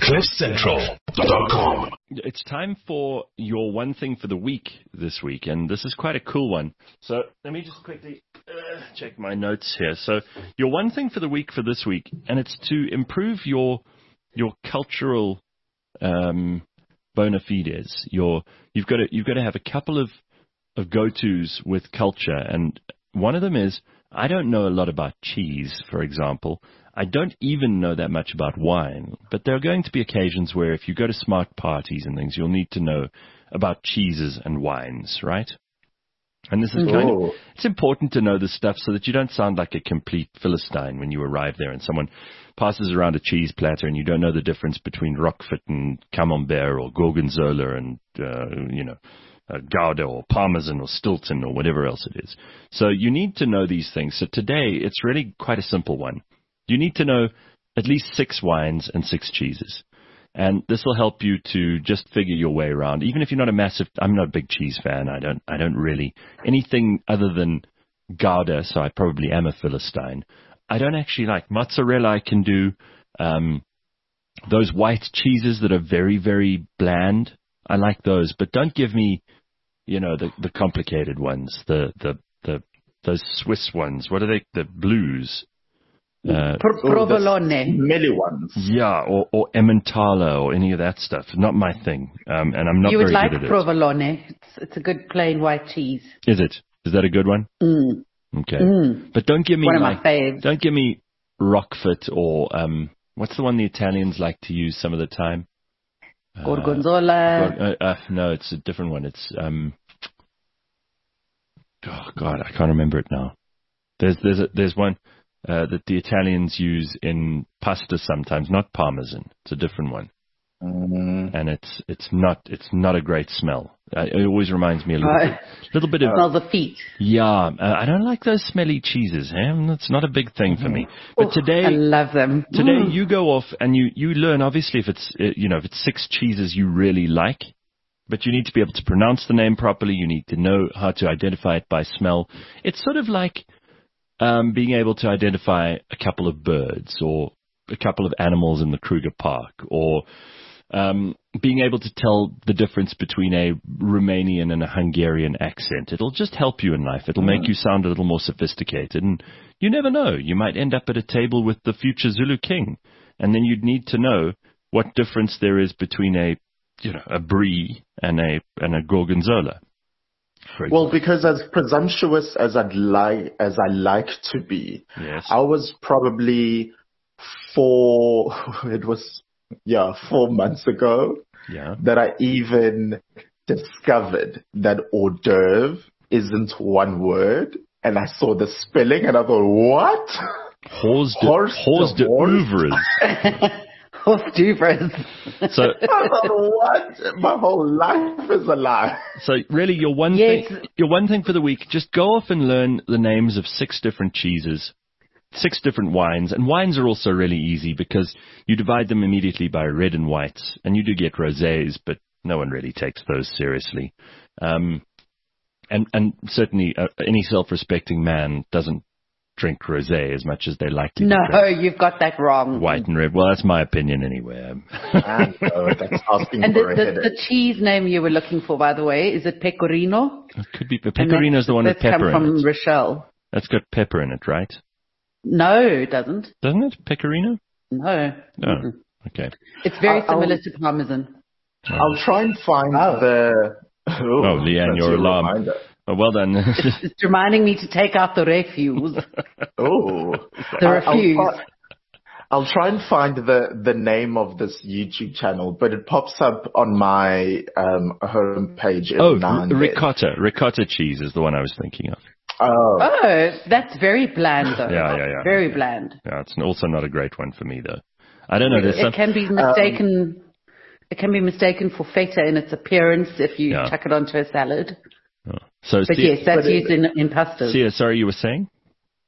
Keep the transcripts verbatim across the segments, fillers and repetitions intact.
cliff central dot com. It's time for your one thing for the week this week, and this is quite a cool one. So let me just quickly uh, check my notes here. So your one thing for the week for this week, and it's to improve your your cultural um, bona fides. Your you've got to you've got to have a couple of of go-tos with culture, and one of them is I don't know a lot about cheese, for example. I don't even know that much about wine, but there are going to be occasions where if you go to smart parties and things, you'll need to know about cheeses and wines, right? And this is kind of, it's important to know this stuff so that you don't sound like a complete Philistine when you arrive there and someone passes around a cheese platter and you don't know the difference between Roquefort and Camembert or Gorgonzola and, uh, you know, uh, Gouda or Parmesan or Stilton or whatever else it is. So you need to know these things. So today, it's really quite a simple one. You need to know at least six wines and six cheeses. And this will help you to just figure your way around. Even if you're not a massive, I'm not a big cheese fan. I don't, I don't really, anything other than Gouda, so I probably am a Philistine. I don't actually like mozzarella. I can do um, those white cheeses that are very, very bland. I like those, but don't give me, you know, the, the complicated ones, the, the, the, those Swiss ones. What are they? The blues. Uh, Provolone. Smelly ones. Yeah, or, or Emmentaler or any of that stuff. Not my thing. Um, and I'm not you very like good at provolone. it. It's, it's a good plain white cheese. Is it? Is that a good one? Mm. Okay. Mm. But don't give me one like, of my faves. Don't give me Roquefort or um, what's the one the Italians like to use some of the time? Gorgonzola. Uh, uh, uh, no, it's a different one. It's um, oh god, I can't remember it now. There's there's a, there's one. Uh, that the Italians use in pasta sometimes, not Parmesan. It's a different one, mm. and it's it's not it's not a great smell. Uh, it always reminds me a little uh, bit, little bit of smells of feet. Yeah, uh, I don't like those smelly cheeses. Eh? That's not a big thing for me. But oh, today, I love them. Today mm. you go off and you you learn. Obviously, if it's uh, you know if it's six cheeses you really like. But you need to be able to pronounce the name properly. You need to know how to identify it by smell. It's sort of like Um, being able to identify a couple of birds or a couple of animals in the Kruger Park, or um, being able to tell the difference between a Romanian and a Hungarian accent. It'll just help you in life. It'll make you sound a little more sophisticated. And you never know. You might end up at a table with the future Zulu king. And then you'd need to know what difference there is between a, you know, a brie and a, and a Gorgonzola. Well, because as presumptuous as I'd like, as I like to be, yes. I was probably four, it was, yeah, four months ago yeah. that I even discovered that hors d'oeuvre isn't one word. And I saw the spelling and I thought, what? Hors d'oeuvres. Hors d'oeuvres. So, what? My whole life is a lie. So really, your one yes. thing, your one thing for the week, just go off and learn the names of six different cheeses, six different wines, and wines are also really easy because you divide them immediately by red and whites, and you do get rosés, but no one really takes those seriously. Um, and and certainly, uh, any self-respecting man doesn't drink rosé as much as they like to. No, drink you've got that wrong. White and red. Well, that's my opinion anyway. I know, that's asking and for the, a the, the cheese name you were looking for, by the way, is it Pecorino? It could be. Pecorino is the one with pepper come in from it. Rochelle. That's got pepper in it, right? No, it doesn't. Doesn't it? Pecorino? No. Oh, mm-hmm. Okay. It's very I'll, similar I'll, to Parmesan. Oh. I'll try and find oh. the... Oh, oh Leanne, your alarm. Reminder. Oh, well done. it's, it's reminding me to take out the refuse. Oh. The refuse. I'll, I'll try and find the, the name of this YouTube channel, but it pops up on my um, home page. Oh, r- ricotta. Ricotta cheese is the one I was thinking of. Oh. Oh, that's very bland, though. Yeah, yeah, yeah. Very bland. Yeah, it's also not a great one for me, though. I don't know. There's it some... can be mistaken... Um, It can be mistaken for feta in its appearance if you yeah. chuck it onto a salad. Oh. So, but Sia, yes, that's but used it, in, in pastas. Sia, sorry, you were saying?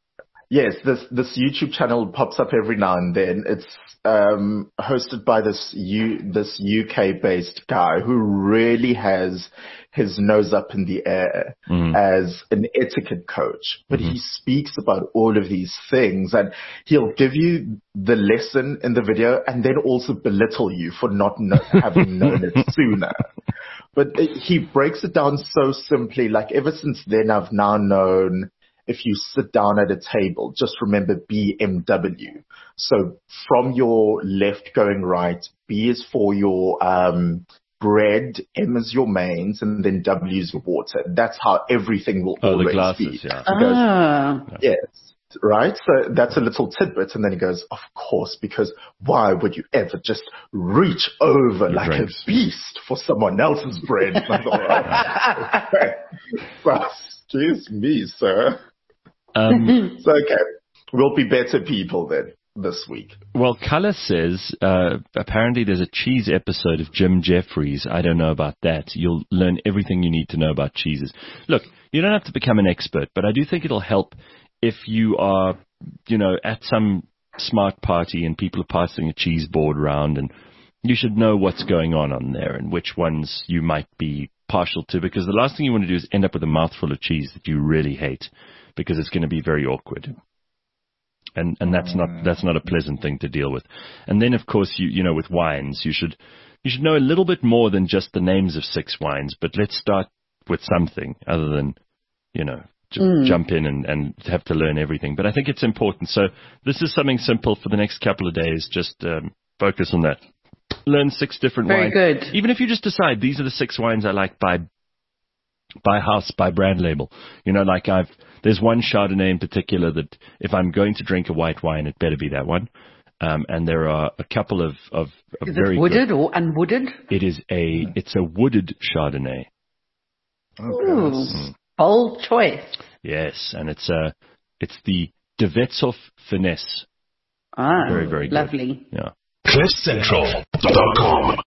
Yes, this this YouTube channel pops up every now and then. It's um, hosted by this U this U K based guy who really has his nose up in the air mm. as an etiquette coach. But mm-hmm. he speaks about all of these things, and he'll give you the lesson in the video and then also belittle you for not know, having known it sooner. But it, he breaks it down so simply. Like, ever since then, I've now known, if you sit down at a table, just remember B M W. So from your left going right, B is for your um, bread, M is your mains, and then W is your water. That's how everything will oh, always the glasses, be. Yeah. He goes, ah. Yes. Right? So that's a little tidbit. And then he goes, of course, because why would you ever just reach over like drinks. a beast for someone else's bread? And I thought, oh, okay. So, excuse me, sir. Um, so, okay. We'll be better people then this week. Well, Color says, uh, apparently there's a cheese episode of Jim Jeffries. I don't know about that. You'll learn everything you need to know about cheeses. Look, you don't have to become an expert, but I do think it'll help if you are, you know, at some smart party and people are passing a cheese board around, and you should know what's going on on there and which ones you might be partial to, because the last thing you want to do is end up with a mouthful of cheese that you really hate, because it's going to be very awkward. And and that's not that's not a pleasant thing to deal with. And then, of course, you you know, with wines, you should you should know a little bit more than just the names of six wines, but let's start with something other than, you know, J- mm. jump in and, and have to learn everything. But I think it's important. So this is something simple for the next couple of days. Just um, focus on that. Learn six different Very wines. Very good. Even if you just decide these are the six wines I like by by house, by brand label. You know, like I've there's one Chardonnay in particular that if I'm going to drink a white wine, it better be that one. Um, and there are a couple of, of, of is very it wooded good, or unwooded? It is a it's a wooded Chardonnay. Ooh. Mm. Bold choice. Yes, and it's uh, it's the De Wetsoff Finesse. Ah, very, very good. Lovely. Yeah. cliff central dot com